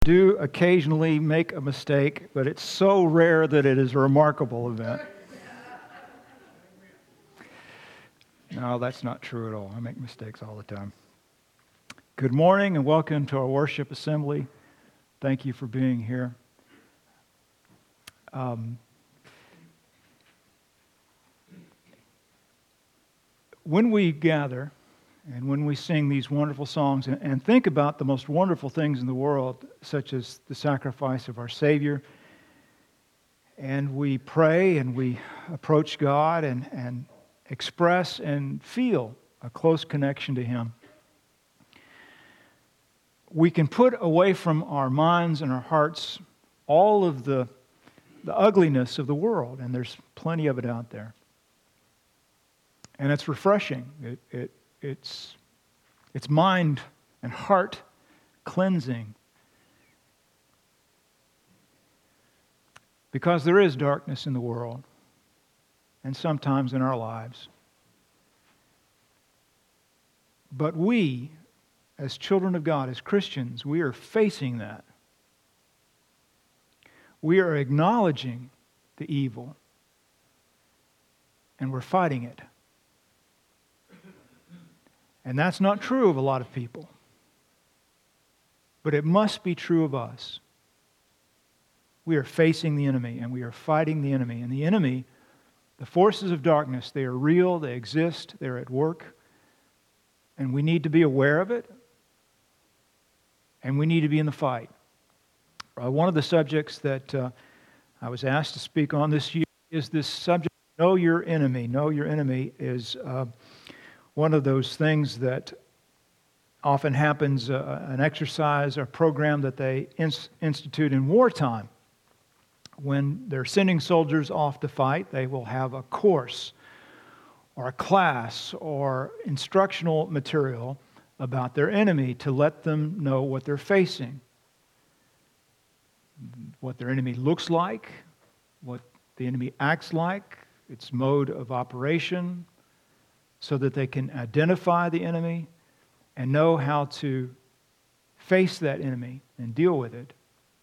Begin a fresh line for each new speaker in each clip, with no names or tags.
Do occasionally make a mistake, but it's so rare that it is a remarkable event. No, that's not true at all. I make mistakes all the time. Good morning and welcome to our worship assembly. Thank you for being here. When we gather and when we sing these wonderful songs and think about the most wonderful things in the world, such as the sacrifice of our Savior, and we pray and we approach God and express and feel a close connection to Him, we can put away from our minds and our hearts all of the ugliness of the world, and there's plenty of it out there. And it's refreshing. It's mind and heart cleansing. Because there is darkness in the world, and sometimes in our lives. But we, as children of God, as Christians, we are facing that. We are acknowledging the evil, and we're fighting it. And that's not true of a lot of people. But it must be true of us. We are facing the enemy, and we are fighting the enemy. And the enemy, the forces of darkness, they are real, they exist, they're at work. And we need to be aware of it. And we need to be in the fight. One of the subjects that I was asked to speak on this year is this subject, Know Your Enemy. Know Your Enemy is one of those things that often happens, an exercise or program that they institute in wartime. When they're sending soldiers off to fight, they will have a course or a class or instructional material about their enemy to let them know what they're facing, what their enemy looks like, what the enemy acts like, its mode of operation, so that they can identify the enemy and know how to face that enemy and deal with it.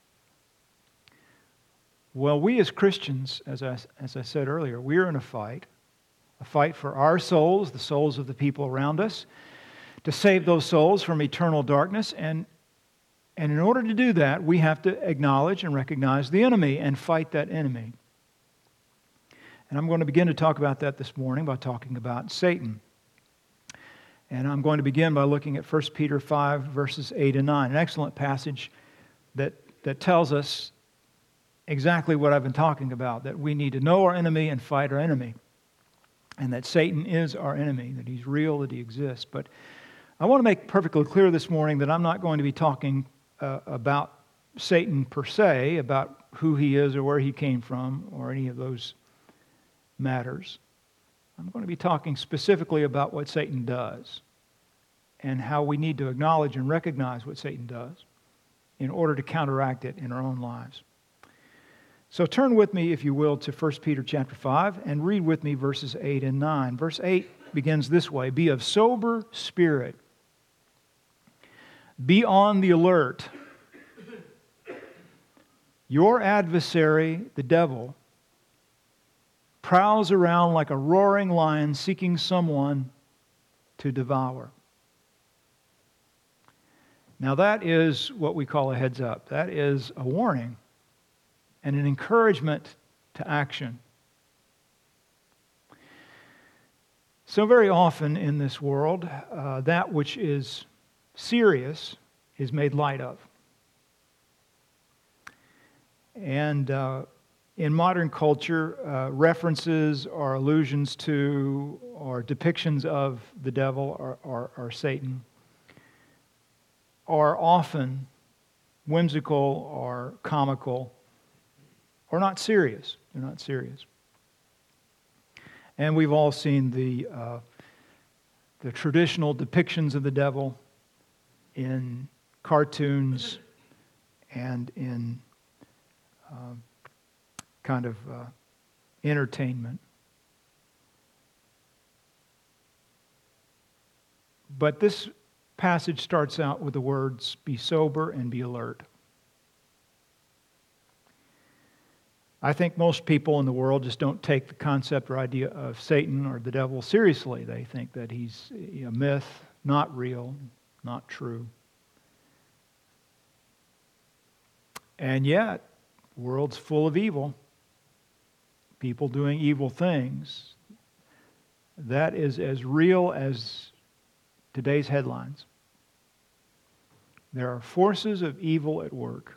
Well, we as Christians, as I said earlier, we're in a fight for our souls, the souls of the people around us, to save those souls from eternal darkness. And in order to do that, we have to acknowledge and recognize the enemy and fight that enemy. And I'm going to begin to talk about that this morning by talking about Satan. And I'm going to begin by looking at 1 Peter 5, verses 8 and 9, an excellent passage that tells us exactly what I've been talking about, that we need to know our enemy and fight our enemy, and that Satan is our enemy, that he's real, that he exists. But I want to make perfectly clear this morning that I'm not going to be talking about Satan per se, about who he is or where he came from or any of those matters. I'm going to be talking specifically about what Satan does and how we need to acknowledge and recognize what Satan does in order to counteract it in our own lives. So turn with me, if you will, to 1 Peter chapter 5 and read with me verses 8 and 9. Verse 8 begins this way: Be of sober spirit. Be on the alert. Your adversary, the devil, prowls around like a roaring lion seeking someone to devour. Now that is what we call a heads up. That is a warning and an encouragement to action. So very often in this world, that which is serious is made light of. And in modern culture, references or allusions to or depictions of the devil or Satan are often whimsical or comical or not serious. They're not serious. And we've all seen the traditional depictions of the devil in cartoons and in kind of entertainment. But this passage starts out with the words, be sober and be alert. I think most people in the world just don't take the concept or idea of Satan or the devil seriously. They think that he's a myth, not real, not true. And yet, the world's full of evil. People doing evil things. That is as real as today's headlines. There are forces of evil at work.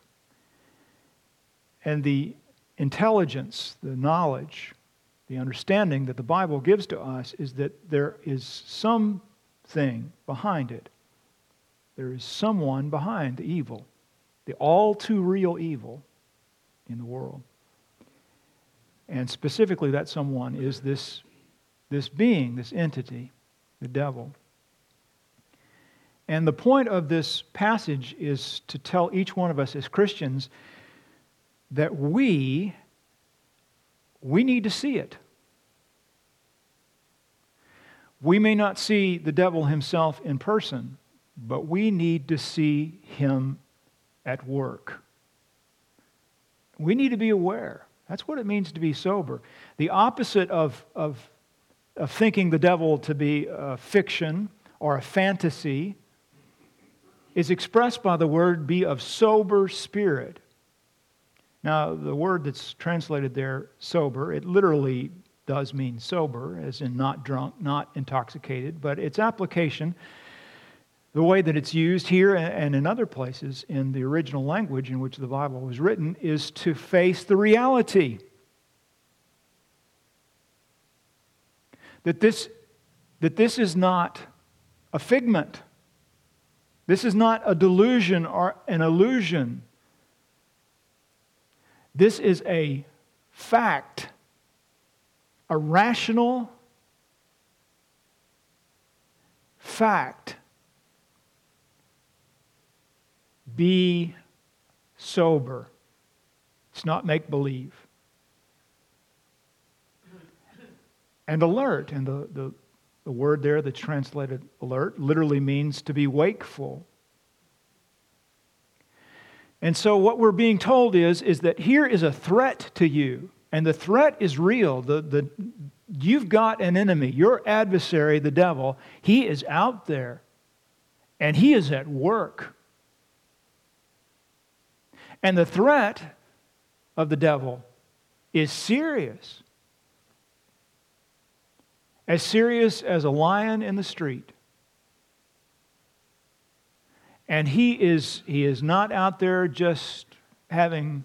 And the intelligence, the knowledge, the understanding that the Bible gives to us is that there is something behind it. There is someone behind the evil, the all too real evil in the world. And specifically, that someone is this being, this entity, the devil. And the point of this passage is to tell each one of us as Christians that we need to see it. We may not see the devil himself in person, but we need to see him at work. We need to be aware. That's what it means to be sober. The opposite of thinking the devil to be a fiction or a fantasy is expressed by the word be of sober spirit. Now, the word that's translated there, sober, it literally does mean sober, as in not drunk, not intoxicated, but its application, the way that it's used here and in other places in the original language in which the Bible was written, is to face the reality. That this is not a figment. This is not a delusion or an illusion. This is a fact, a rational fact. Be sober. It's not make-believe. And alert, and the word there that's translated alert literally means to be wakeful. And so what we're being told is that here is a threat to you, and the threat is real. You've got an enemy. Your adversary, the devil, he is out there, and he is at work. And the threat of the devil is serious. As serious as a lion in the street. And he is not out there just having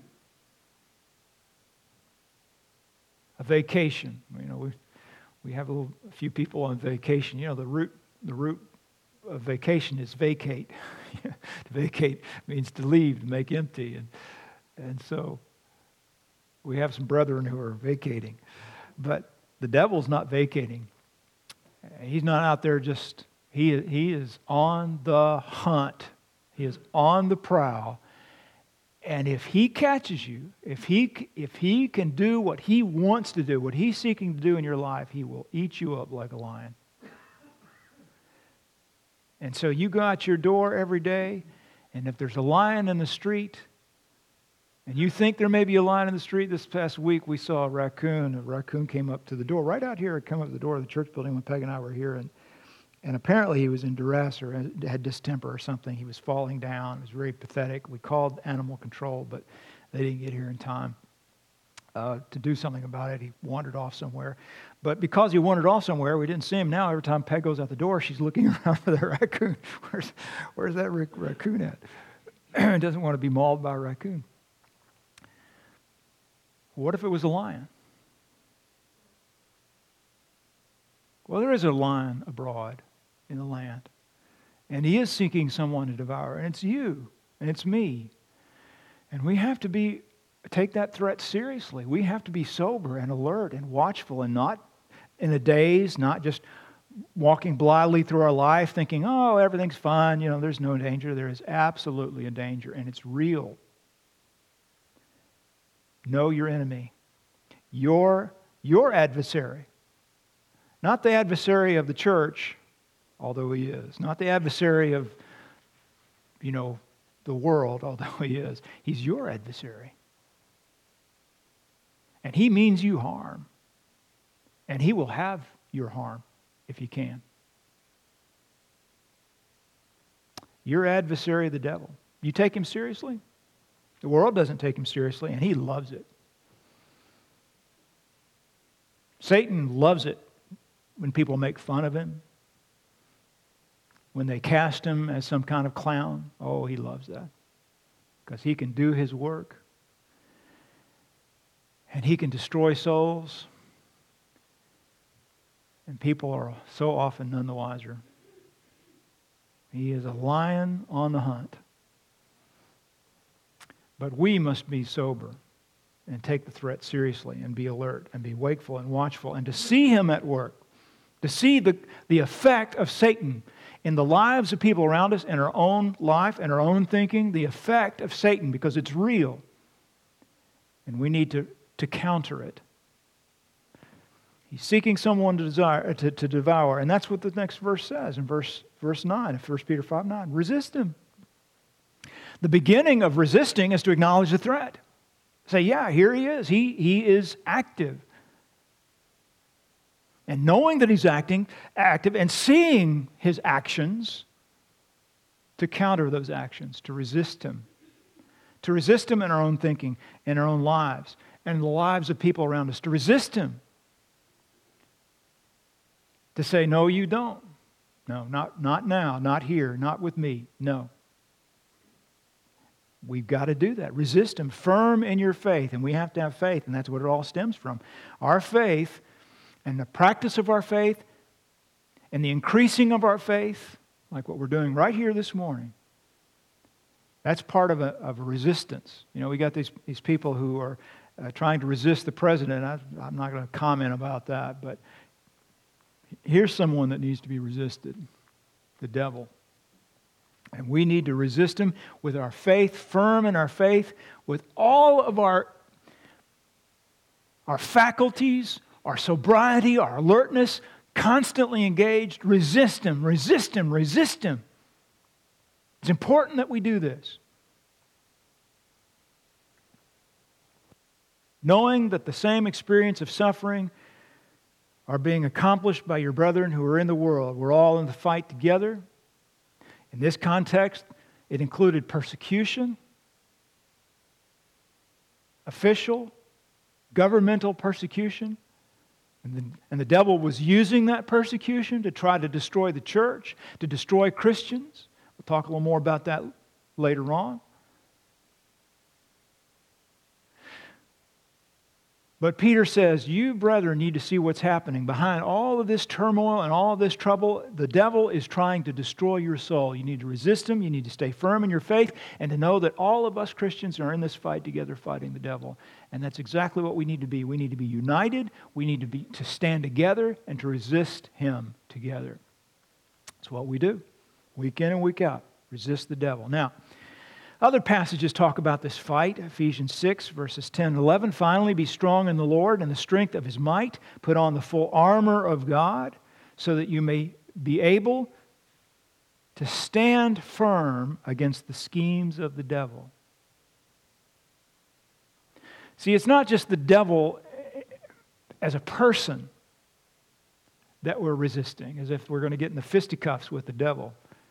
a vacation. You know, we have a few people on vacation. You know, the root of vacation is vacate. To vacate means to leave, to make empty. And so we have some brethren who are vacating. But the devil's not vacating. He's not out there just, he is on the hunt. He is on the prowl. And if he catches you, if he can do what he wants to do, what he's seeking to do in your life, he will eat you up like a lion. And so you go out your door every day, and if there's a lion in the street, and you think there may be a lion in the street, this past week we saw a raccoon. A raccoon came up to the door, right out here, come up to the door of the church building when Peg and I were here, and apparently he was in duress or had distemper or something. He was falling down. It was very pathetic. We called animal control, but they didn't get here in time to do something about it. He wandered off somewhere. But because he wandered off somewhere, we didn't see him. Now every time Peg goes out the door, she's looking around for the raccoon. Where's that raccoon at? Doesn't want to be mauled by a raccoon. What if it was a lion? Well, there is a lion abroad in the land. And he is seeking someone to devour. And it's you. And it's me. And we have to take that threat seriously. We have to be sober and alert and watchful and not in a daze, not just walking blithely through our life thinking, oh, everything's fine, there's no danger. There is absolutely a danger, and it's real. Know your enemy. Your adversary. Not the adversary of the church, although he is. Not the adversary of, the world, although he is. He's your adversary. And he means you harm. And he will have your harm if he can. Your adversary, the devil. You take him seriously? The world doesn't take him seriously, and he loves it. Satan loves it when people make fun of him, when they cast him as some kind of clown. Oh, he loves that, because he can do his work, and he can destroy souls, and people are so often none the wiser. He is a lion on the hunt. But we must be sober and take the threat seriously and be alert and be wakeful and watchful and to see him at work, to see the effect of Satan in the lives of people around us, in our own life, and our own thinking, the effect of Satan, because it's real. And we need to counter it. He's seeking someone to devour. And that's what the next verse says in verse 9 of 1 Peter 5:9. Resist him. The beginning of resisting is to acknowledge the threat. Say, yeah, here he is. He is active. And knowing that he's active and seeing his actions, to counter those actions, to resist him. To resist him in our own thinking, in our own lives, and in the lives of people around us. To resist him. To say, no, you don't. No, not now, not here, not with me. No. We've got to do that. Resist him. Firm in your faith. And we have to have faith, and that's what it all stems from. Our faith and the practice of our faith and the increasing of our faith, like what we're doing right here this morning, that's part of a resistance. You know, we got these people who are trying to resist the president. I'm not going to comment about that, but here's someone that needs to be resisted, the devil. And we need to resist him with our faith, firm in our faith, with all of our faculties, our sobriety, our alertness, constantly engaged. Resist him, resist him, resist him. It's important that we do this. Knowing that the same experience of suffering are being accomplished by your brethren who are in the world. We're all in the fight together. In this context, it included persecution, official, governmental persecution. And the devil was using that persecution to try to destroy the church, to destroy Christians. We'll talk a little more about that later on. But Peter says, you brethren need to see what's happening. Behind all of this turmoil and all of this trouble, the devil is trying to destroy your soul. You need to resist him. You need to stay firm in your faith and to know that all of us Christians are in this fight together fighting the devil. And that's exactly what we need to be. We need to be united. We need to stand together and to resist him together. That's what we do. Week in and week out. Resist the devil. Now, other passages talk about this fight. Ephesians 6, verses 10 and 11. Finally, be strong in the Lord and the strength of his might. Put on the full armor of God so that you may be able to stand firm against the schemes of the devil. See, it's not just the devil as a person that we're resisting, as if we're going to get in the fisticuffs with the devil.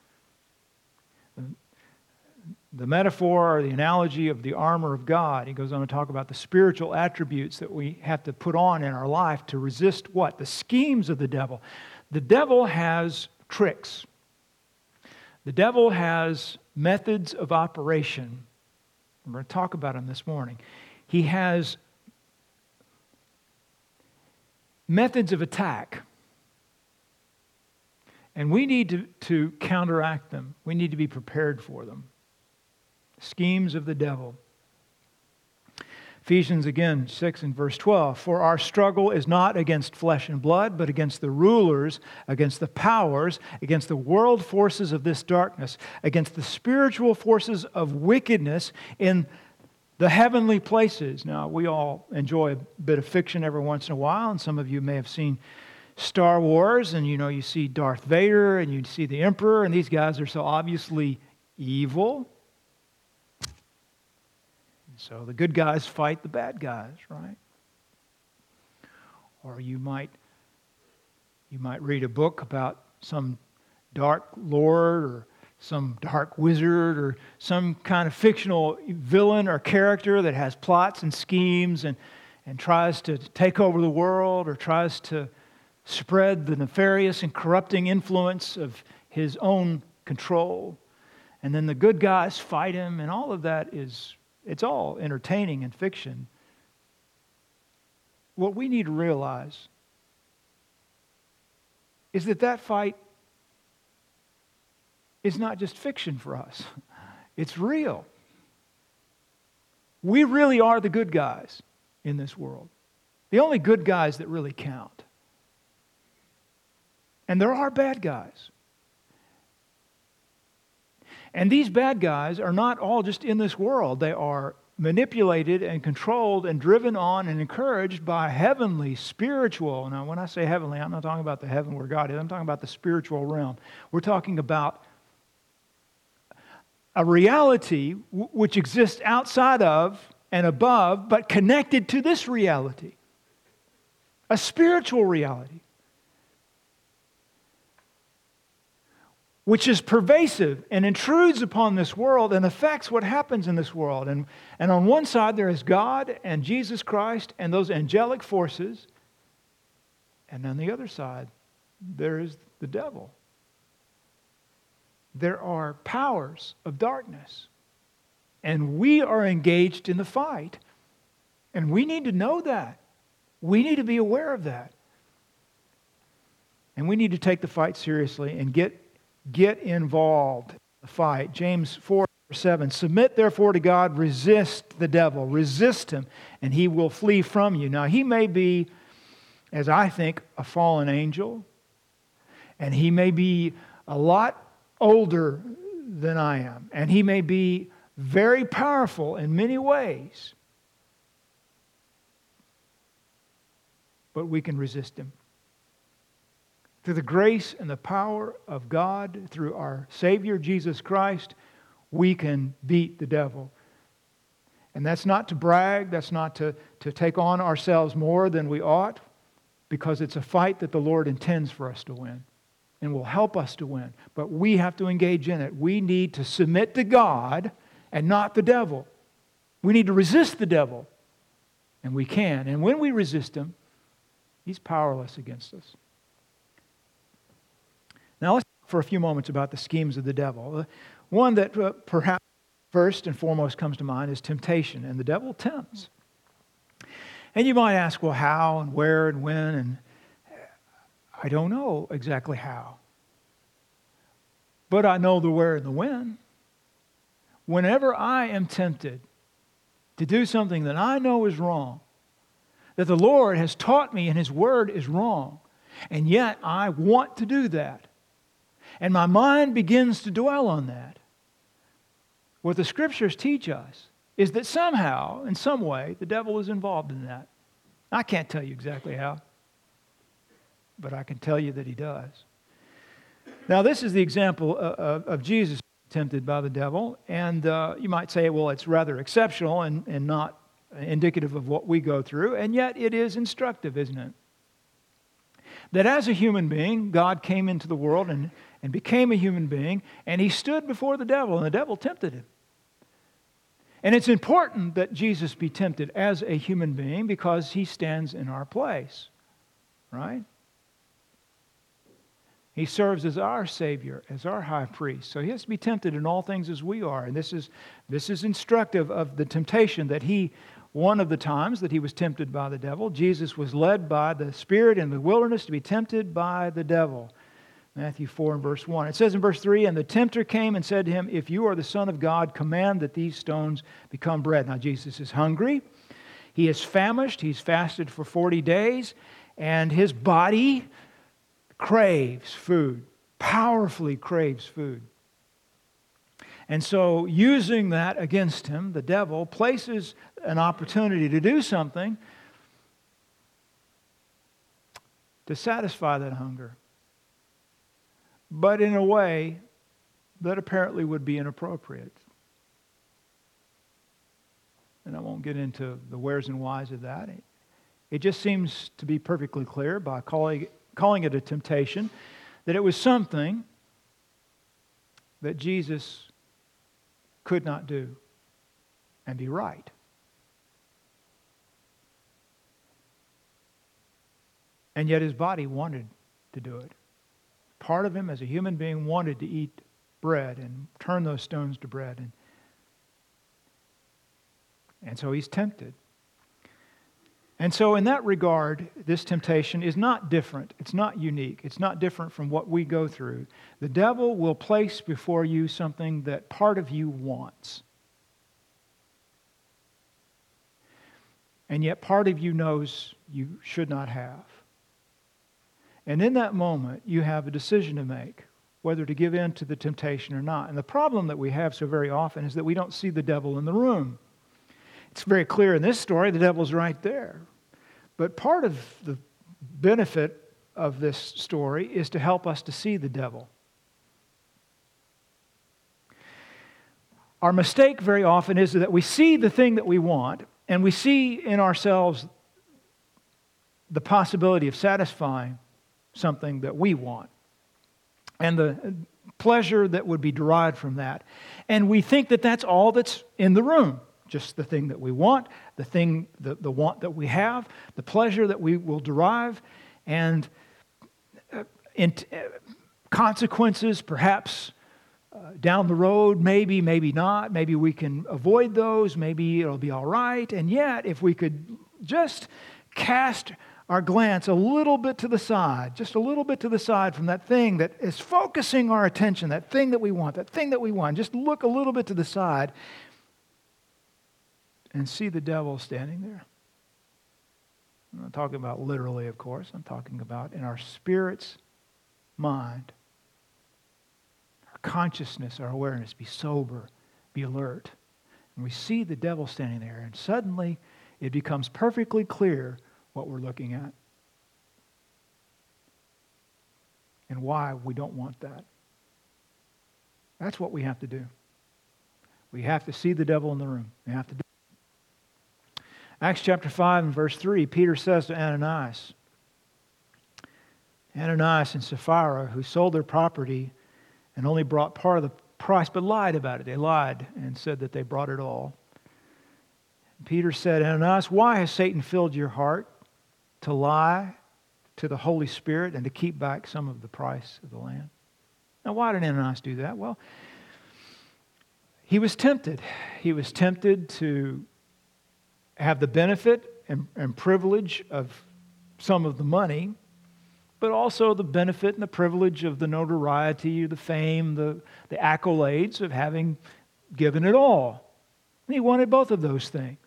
The metaphor or the analogy of the armor of God, he goes on to talk about the spiritual attributes that we have to put on in our life to resist what? The schemes of the devil. The devil has tricks. The devil has methods of operation. We're going to talk about them this morning. He has methods of attack. And we need to counteract them. We need to be prepared for them. Schemes of the devil. Ephesians again, 6 and verse 12. For our struggle is not against flesh and blood, but against the rulers, against the powers, against the world forces of this darkness, against the spiritual forces of wickedness in the heavenly places. Now, we all enjoy a bit of fiction every once in a while, and some of you may have seen Star Wars, and you see Darth Vader, and you see the Emperor, and these guys are so obviously evil. So the good guys fight the bad guys, right? Or you might read a book about some dark lord or some dark wizard or some kind of fictional villain or character that has plots and schemes and tries to take over the world or tries to spread the nefarious and corrupting influence of his own control. And then the good guys fight him, and all of that it's all entertaining and fiction. What we need to realize is that fight is not just fiction for us. It's real. We really are the good guys in this world. The only good guys that really count. And there are bad guys. And these bad guys are not all just in this world. They are manipulated and controlled and driven on and encouraged by heavenly, spiritual. Now, when I say heavenly, I'm not talking about the heaven where God is. I'm talking about the spiritual realm. We're talking about a reality which exists outside of and above, but connected to this reality. A spiritual reality, which is pervasive and intrudes upon this world and affects what happens in this world. And on one side there is God and Jesus Christ and those angelic forces. And on the other side, there is the devil. There are powers of darkness. And we are engaged in the fight. And we need to know that. We need to be aware of that. And we need to take the fight seriously and get involved in the fight. James 4:7, submit therefore to God, resist the devil, resist him, and he will flee from you. Now he may be, as I think, a fallen angel, and he may be a lot older than I am, and he may be very powerful in many ways, but we can resist him. Through the grace and the power of God, through our Savior Jesus Christ, we can beat the devil. And that's not to brag, that's not to take on ourselves more than we ought, because it's a fight that the Lord intends for us to win and will help us to win. But we have to engage in it. We need to submit to God and not the devil. We need to resist the devil. And we can. And when we resist him, he's powerless against us. Now let's talk for a few moments about the schemes of the devil. One that perhaps first and foremost comes to mind is temptation, and the devil tempts. And you might ask, well, how and where and when, and I don't know exactly how. But I know the where and the when. Whenever I am tempted to do something that I know is wrong, that the Lord has taught me in His Word is wrong, and yet I want to do that, and my mind begins to dwell on that, what the Scriptures teach us is that somehow, in some way, the devil is involved in that. I can't tell you exactly how, but I can tell you that he does. Now, this is the example of Jesus tempted by the devil, and you might say, well, it's rather exceptional and not indicative of what we go through, and yet it is instructive, isn't it? That as a human being, God came into the world and became a human being, and He stood before the devil, and the devil tempted Him. And it's important that Jesus be tempted as a human being because He stands in our place, right? He serves as our Savior, as our high priest. So He has to be tempted in all things as we are. And this is instructive of the temptation that one of the times that He was tempted by the devil, Jesus was led by the Spirit in the wilderness to be tempted by the devil. Matthew 4 and verse 1. It says in verse 3, and the tempter came and said to Him, if you are the Son of God, command that these stones become bread. Now Jesus is hungry. He is famished. He's fasted for 40 days. And His body craves food, powerfully craves food. And so using that against him, the devil places an opportunity to do something to satisfy that hunger, but in a way that apparently would be inappropriate. And I won't get into the wheres and whys of that. It just seems to be perfectly clear by calling it a temptation that it was something that Jesus could not do and be right. And yet his body wanted to do it. Part of him as a human being wanted to eat bread and turn those stones to bread. And so he's tempted. And so in that regard, this temptation is not different. It's not unique. It's not different from what we go through. The devil will place before you something that part of you wants. And yet part of you knows you should not have. And in that moment, you have a decision to make, whether to give in to the temptation or not. And the problem that we have so very often is that we don't see the devil in the room. It's very clear in this story, the devil's right there. But part of the benefit of this story is to help us to see the devil. Our mistake very often is that we see the thing that we want, and we see in ourselves the possibility of satisfying something that we want, and the pleasure that would be derived from that. And we think that that's all that's in the room. Just the thing that we want, the want that we have, the pleasure that we will derive, and consequences perhaps down the road, maybe not. Maybe we can avoid those. Maybe it'll be all right. And yet, if we could just cast our glance a little bit to the side, just a little bit to the side from that thing that is focusing our attention, that thing that we want, just look a little bit to the side and see the devil standing there. I'm not talking about literally, of course. I'm talking about in our spirit's mind, our consciousness, our awareness, be sober, be alert. And we see the devil standing there, and suddenly it becomes perfectly clear what we're looking at and why we don't want that. That's what we have to do. We have to see the devil in the room. We have to do it. Acts chapter 5 and verse 3, Peter says to Ananias and Sapphira, who sold their property and only brought part of the price, but lied about it. They lied and said that they brought it all. Peter said, Ananias, why has Satan filled your heart to lie to the Holy Spirit and to keep back some of the price of the land? Now, why did Ananias do that? Well, he was tempted. He was tempted to have the benefit and privilege of some of the money, but also the benefit and the privilege of the notoriety, the fame, the accolades of having given it all. He wanted both of those things.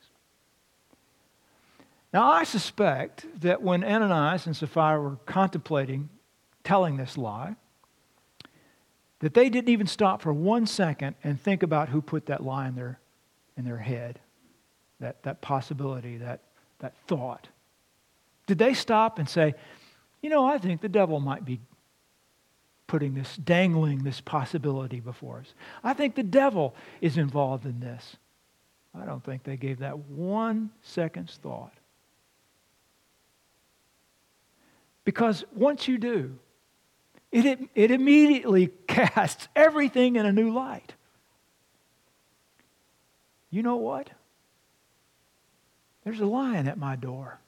Now, I suspect that when Ananias and Sapphira were contemplating telling this lie, that they didn't even stop for 1 second and think about who put that lie in their head, that possibility, that thought. Did they stop and say, I think the devil might be dangling this possibility before us. I think the devil is involved in this. I don't think they gave that 1 second's thought. Because once you do, it immediately casts everything in a new light. You know what? There's a lion at my door.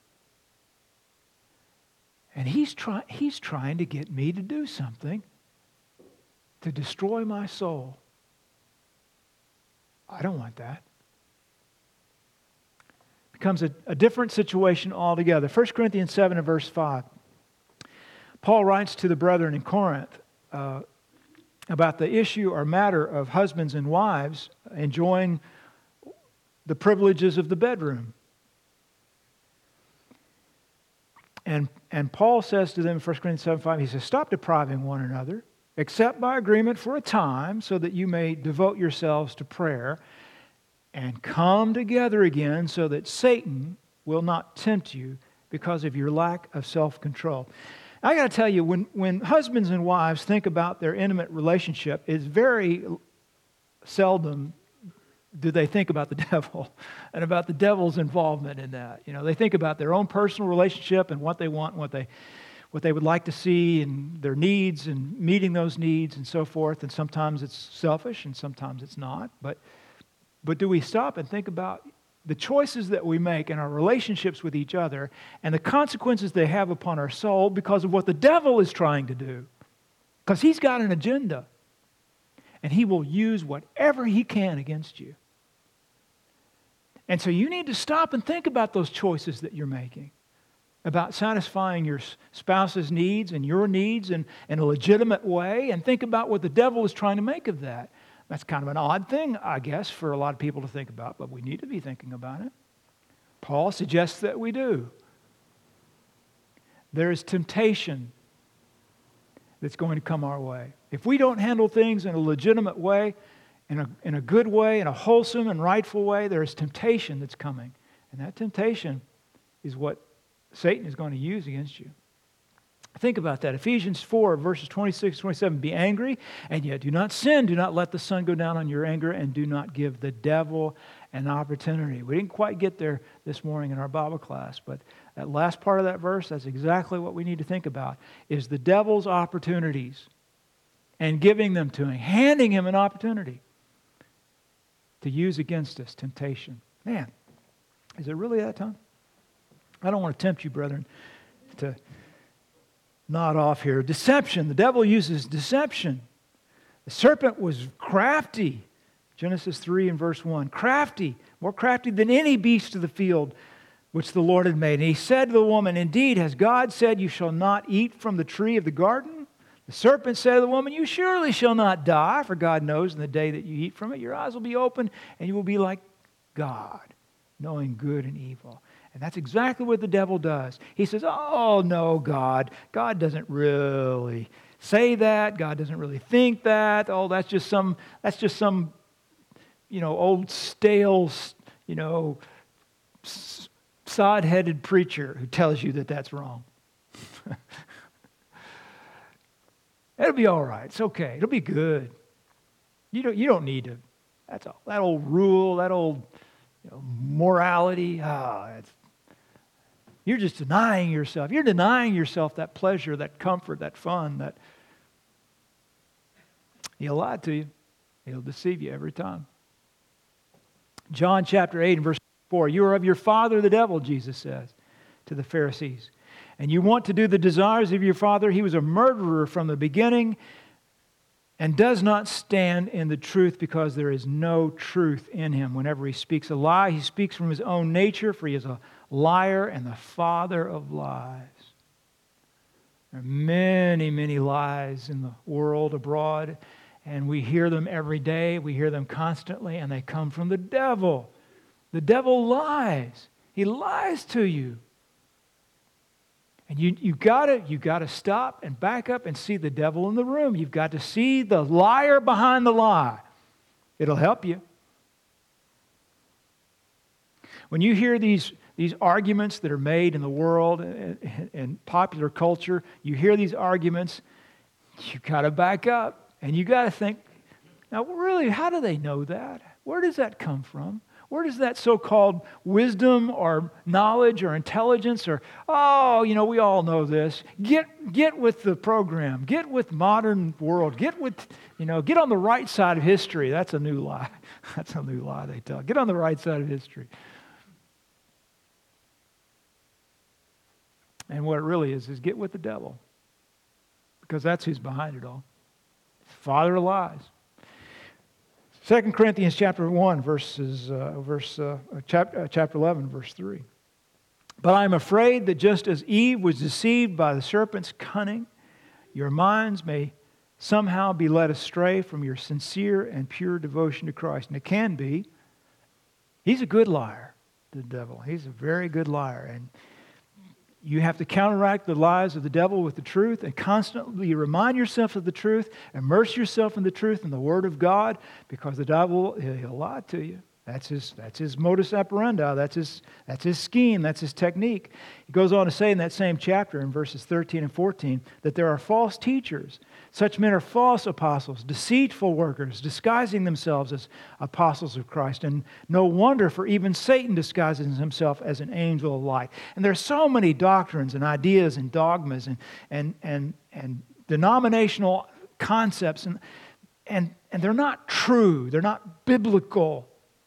And he's trying to get me to do something to destroy my soul. I don't want that. Becomes a different situation altogether. 1 Corinthians 7 and verse 5. Paul writes to the brethren in Corinth about the issue or matter of husbands and wives enjoying the privileges of the bedroom. And Paul says to them in 1 Corinthians 7:5, he says, stop depriving one another, except by agreement for a time, so that you may devote yourselves to prayer, and come together again so that Satan will not tempt you because of your lack of self-control. I got to tell you, when husbands and wives think about their intimate relationship, it's very seldom do they think about the devil and about the devil's involvement in that? They think about their own personal relationship and what they want, and what they would like to see, and their needs, and meeting those needs, and so forth. And sometimes it's selfish, and sometimes it's not. But do we stop and think about the choices that we make in our relationships with each other and the consequences they have upon our soul because of what the devil is trying to do? Because he's got an agenda, and he will use whatever he can against you. And so you need to stop and think about those choices that you're making, about satisfying your spouse's needs and your needs in a legitimate way, and think about what the devil is trying to make of that. That's kind of an odd thing, I guess, for a lot of people to think about, but we need to be thinking about it. Paul suggests that we do. There is temptation that's going to come our way. If we don't handle things in a legitimate way, in a good way, in a wholesome and rightful way, there is temptation that's coming. And that temptation is what Satan is going to use against you. Think about that. Ephesians 4, verses 26 and 27. Be angry, and yet do not sin. Do not let the sun go down on your anger, and do not give the devil an opportunity. We didn't quite get there this morning in our Bible class, but that last part of that verse, that's exactly what we need to think about, is the devil's opportunities and giving them to him, handing him an opportunity to use against us, temptation. Man, is it really that time? I don't want to tempt you, brethren, to nod off here. Deception. The devil uses deception. The serpent was crafty. Genesis 3 and verse 1. Crafty, more crafty than any beast of the field which the Lord had made. And he said to the woman, indeed, has God said you shall not eat from the tree of the garden? The serpent said to the woman, you surely shall not die, for God knows in the day that you eat from it, your eyes will be opened, and you will be like God, knowing good and evil. And that's exactly what the devil does. He says, oh, no, God doesn't really say that. God doesn't really think that. Oh, that's just some, old stale, sod-headed preacher who tells you that that's wrong. It'll be all right. It's okay. It'll be good. You don't need to. That's all. That old rule, that old morality. You're just denying yourself. You're denying yourself that pleasure, that comfort, that fun. That he'll lie to you. He'll deceive you every time. John chapter 8 and verse 4. You are of your father the devil, Jesus says to the Pharisees. And you want to do the desires of your father. He was a murderer from the beginning and does not stand in the truth because there is no truth in him. Whenever he speaks a lie, he speaks from his own nature, for he is a liar and the father of lies. There are many, many lies in the world abroad, and we hear them every day. We hear them constantly, and they come from the devil. The devil lies. He lies to you. And you gotta stop and back up and see the devil in the room. You've got to see the liar behind the lie. It'll help you. When you hear these arguments that are made in the world and popular culture, you hear these arguments, you got to back up and you got to think, now really, how do they know that? Where does that come from? Where does that so-called wisdom or knowledge or intelligence or, we all know this. Get with the program. Get with modern world. Get on the right side of history. That's a new lie. That's a new lie they tell. Get on the right side of history. And what it really is get with the devil. Because that's who's behind it all. Father of lies. 2 Corinthians chapter 1, chapter 11, verse 3. But I am afraid that just as Eve was deceived by the serpent's cunning, your minds may somehow be led astray from your sincere and pure devotion to Christ. And it can be. He's a good liar, the devil. He's a very good liar. And you have to counteract the lies of the devil with the truth and constantly remind yourself of the truth, immerse yourself in the truth and the Word of God, because the devil, he'll lie to you. That's his modus operandi. That's his scheme. That's his technique. He goes on to say in that same chapter, in verses 13 and 14, that there are false teachers. Such men are false apostles, deceitful workers, disguising themselves as apostles of Christ. And no wonder, for even Satan disguises himself as an angel of light. And there are so many doctrines and ideas and dogmas and denominational concepts, and they're not true. They're not biblical.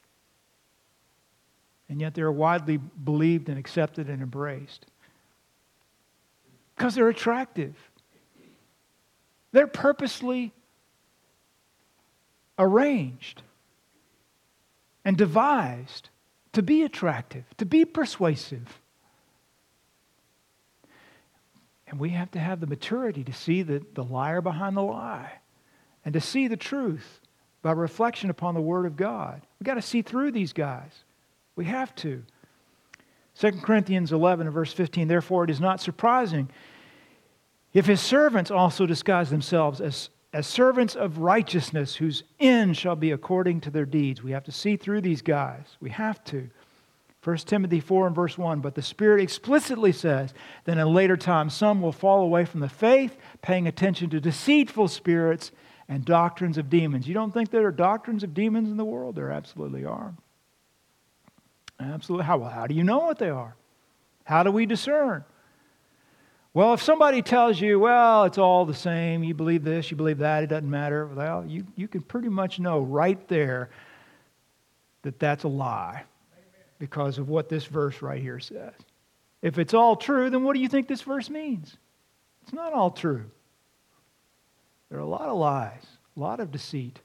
And yet they're widely believed and accepted and embraced. Because they're attractive. They're purposely arranged and devised to be attractive, to be persuasive. And we have to have the maturity to see the liar behind the lie and to see the truth by reflection upon the Word of God. We've got to see through these guys. We have to. 2 Corinthians 11 and verse 15, therefore it is not surprising if his servants also disguise themselves as servants of righteousness, whose end shall be according to their deeds. We have to see through these guys. We have to. 1 Timothy 4 and verse 1, but the Spirit explicitly says that in a later time some will fall away from the faith, paying attention to deceitful spirits and doctrines of demons. You don't think there are doctrines of demons in the world? There absolutely are. Absolutely. How do you know what they are? How do we discern? Well, if somebody tells you, well, it's all the same, you believe this, you believe that, it doesn't matter, well, you can pretty much know right there that that's a lie because of what this verse right here says. If it's all true, then what do you think this verse means? It's not all true. There are a lot of lies, a lot of deceit.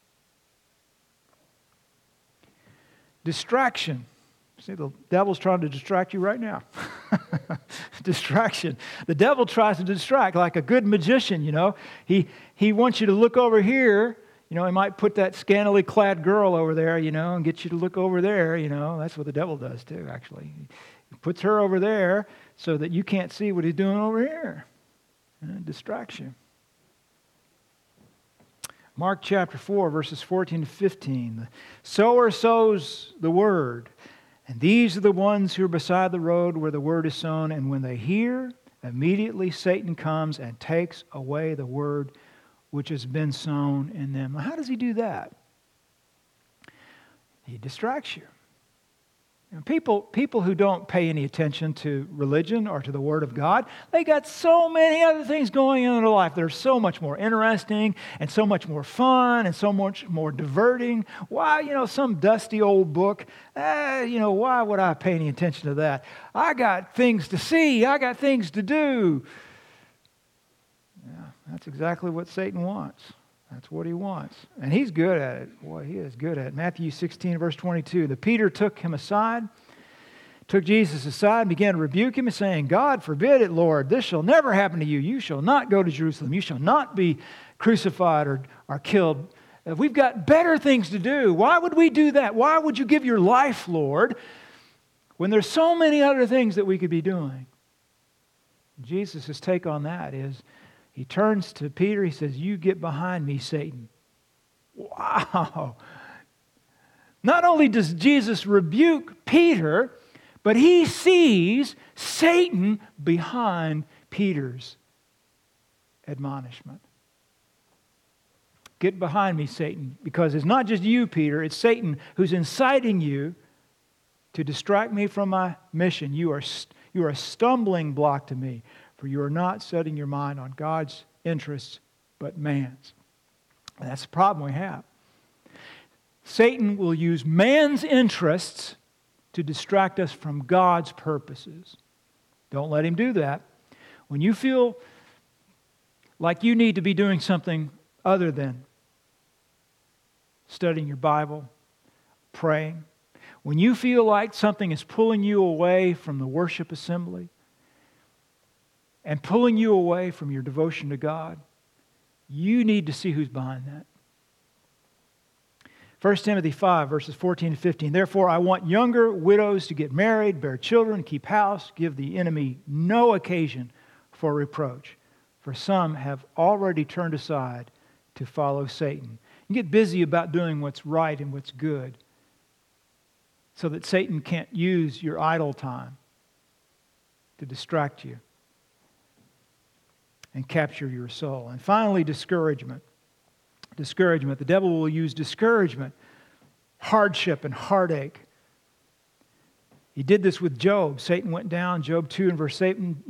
Distraction. See, the devil's trying to distract you right now. Distraction. The devil tries to distract like a good magician, you know. He wants you to look over here. You know, he might put that scantily clad girl over there, you know, and get you to look over there, you know. That's what the devil does too, actually. He puts her over there so that you can't see what he's doing over here. Distraction. Mark chapter 4, verses 14 to 15. The sower sows the word. And these are the ones who are beside the road where the word is sown. And when they hear, immediately Satan comes and takes away the word which has been sown in them. How does he do that? He distracts you. And people who don't pay any attention to religion or to the Word of God, they got so many other things going on in their life that are so much more interesting and so much more fun and so much more diverting. Why, you know, some dusty old book, why would I pay any attention to that? I got things to see. I got things to do. Yeah, that's exactly what Satan wants. That's what he wants. And he's good at it. Boy, he is good at it. Matthew 16, verse 22. The Peter took Jesus aside and began to rebuke him, saying, God forbid it, Lord. This shall never happen to you. You shall not go to Jerusalem. You shall not be crucified or killed. We've got better things to do. Why would we do that? Why would you give your life, Lord, when there's so many other things that we could be doing? Jesus' take on that is, he turns to Peter, he says, you get behind me, Satan. Wow. Not only does Jesus rebuke Peter, but he sees Satan behind Peter's admonishment. Get behind me, Satan, because it's not just you, Peter, it's Satan who's inciting you to distract me from my mission. You are a stumbling block to me. For you are not setting your mind on God's interests, but man's. And that's the problem we have. Satan will use man's interests to distract us from God's purposes. Don't let him do that. When you feel like you need to be doing something other than studying your Bible, praying, when you feel like something is pulling you away from the worship assembly, and pulling you away from your devotion to God, you need to see who's behind that. 1 Timothy 5, verses 14 and 15. Therefore, I want younger widows to get married, bear children, keep house, give the enemy no occasion for reproach. For some have already turned aside to follow Satan. You get busy about doing what's right and what's good. so that Satan can't use your idle time to distract you and capture your soul. And finally, discouragement. Discouragement. The devil will use discouragement, hardship, and heartache. He did this with Job. Satan went down, Job 2 and verse 7,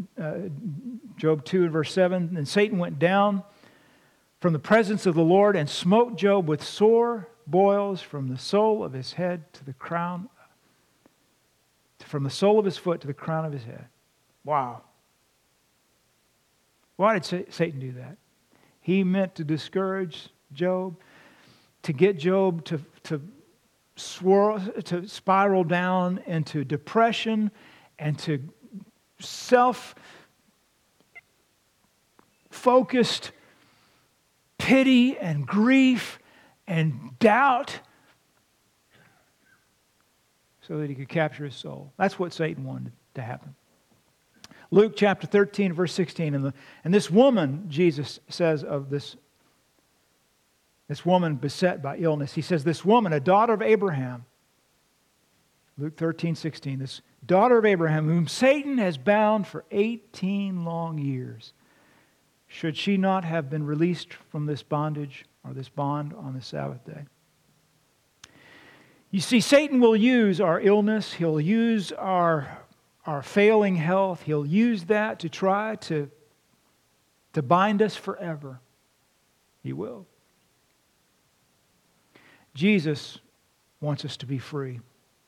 and Satan went down from the presence of the Lord and smote Job with sore boils from the sole of his head to the crown, from the sole of his foot to the crown of his head. Wow. Why did Satan do that? He meant to discourage Job, to get Job to spiral down into depression and to self-focused pity and grief and doubt so that he could capture his soul. That's what Satan wanted to happen. Luke chapter 13, verse 16, and this woman, Jesus says of this woman beset by illness, he says, this woman, a daughter of Abraham, Luke 13, 16, this daughter of Abraham, whom Satan has bound for 18 long years, should she not have been released from this bondage or this bond on the Sabbath day? You see, Satan will use our illness, he'll use our failing health, he'll use that to try to bind us forever. He will. Jesus wants us to be free.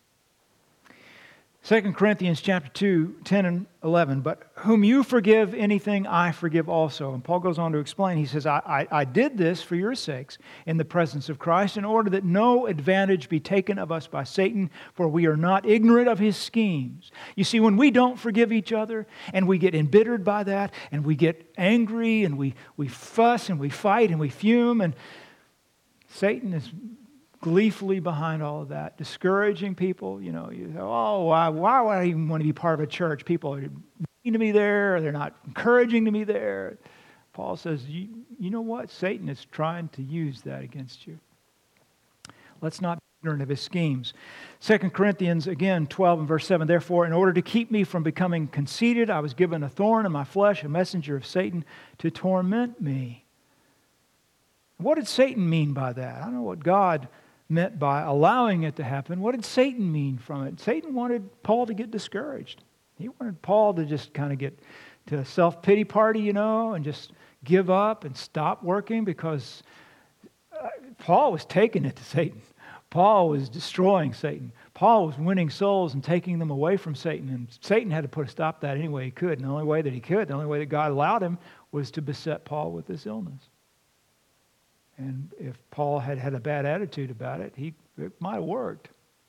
2 Corinthians chapter 2, 10 and 11, but whom you forgive anything, I forgive also. And Paul goes on to explain, he says, I did this for your sakes in the presence of Christ, in order that no advantage be taken of us by Satan, for we are not ignorant of his schemes. You see, when we don't forgive each other, and we get embittered by that, and we get angry, and we fuss, and we fight, and we fume, and Satan is gleefully behind all of that, discouraging people. You say, oh, why would I even want to be part of a church? People are mean to me there, or they're not encouraging to me there. Paul says, you know what? Satan is trying to use that against you. Let's not be ignorant of his schemes. 2 Corinthians, again, 12 and verse 7, therefore, in order to keep me from becoming conceited, I was given a thorn in my flesh, a messenger of Satan to torment me. What did Satan mean by that? I don't know what God meant by allowing it to happen. What did Satan mean from it? Satan wanted Paul to get discouraged. He wanted Paul to just kind of get to a self-pity party, and just give up and stop working, because Paul was taking it to Satan. Paul was destroying Satan. Paul was winning souls and taking them away from Satan. And Satan had to put a stop to that any way he could. And the only way that he could, the only way that God allowed him, was to beset Paul with this illness. And if Paul had had a bad attitude about it, it might have worked.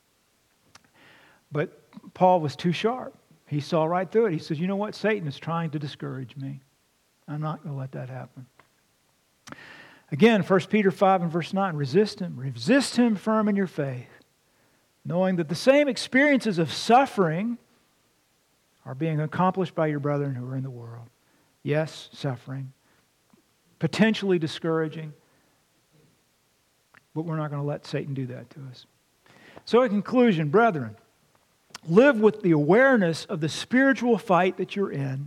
But Paul was too sharp. He saw right through it. He says, you know what? Satan is trying to discourage me. I'm not going to let that happen. Again, 1 Peter 5 and verse 9, resist him firm in your faith, knowing that the same experiences of suffering are being accomplished by your brethren who are in the world. Yes, suffering, potentially discouraging, but we're not going to let Satan do that to us. So in conclusion, brethren, live with the awareness of the spiritual fight that you're in.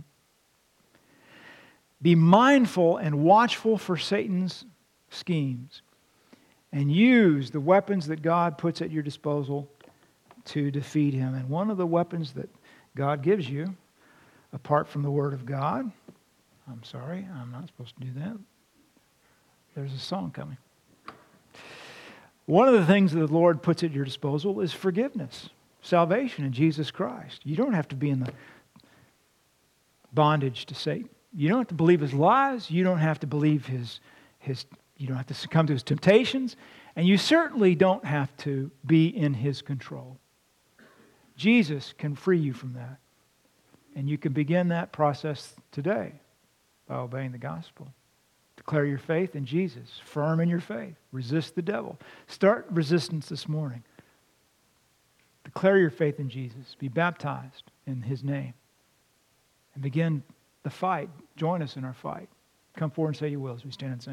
Be mindful and watchful for Satan's schemes, and use the weapons that God puts at your disposal to defeat him. And one of the weapons that God gives you, apart from the Word of God, I'm sorry, I'm not supposed to do that. There's a song coming. One of the things that the Lord puts at your disposal is forgiveness, salvation in Jesus Christ. You don't have to be in the bondage to Satan. You don't have to believe his lies. You don't have to believe his you don't have to succumb to his temptations. And you certainly don't have to be in his control. Jesus can free you from that. And you can begin that process today by obeying the gospel. Declare your faith in Jesus. Firm in your faith. Resist the devil. Start resistance this morning. Declare your faith in Jesus. Be baptized in his name. And begin the fight. Join us in our fight. Come forward and say you will as we stand and sing.